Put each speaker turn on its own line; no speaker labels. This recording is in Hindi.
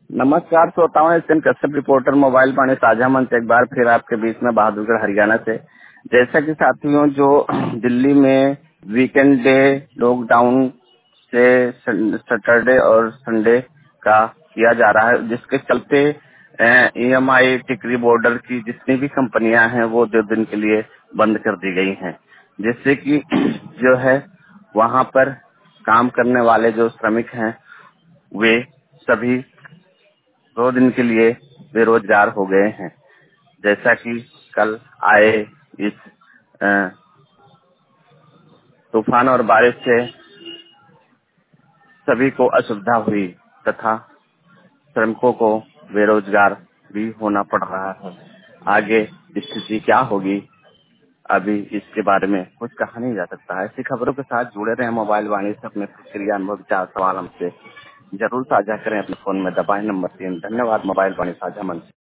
नमस्कार श्रोताओं, S N Kashyap reporter mobile Vaani साझा मंच एक बार फिर आपके बीच में बहादुरगढ़ हरियाणा से। जैसा कि साथियों, जो दिल्ली में वीकेंड डे लॉकडाउन से सैटरडे और संडे का किया जा रहा है, जिसके चलते ईएमआई टिकरी बॉर्डर की जितनी भी कंपनियां हैं वो 2 दिन के लिए बंद कर दी गई हैं, जिससे कि जो है वहां पर काम करने वाले जो श्रमिक हैं वे सभी 2 दिन के लिए बेरोजगार हो गए हैं। जैसा कि कल आए इस अ, तूफान और बारिश से सभी को असुविधा हुई तथा श्रमिकों को बेरोजगार भी होना पड़ रहा है। आगे स्थिति क्या होगी, अभी इसके बारे में कुछ कहा नहीं जा सकता है। ऐसी खबरों के साथ जुड़े रहें मोबाइल वाणी से। अपने प्रतिक्रिया, अनुभव, विचार, सवाल हमसे जरूर साझा करें। अपने फोन में दबाएं नंबर 3। धन्यवाद। मोबाइल वाणी साझा मंच।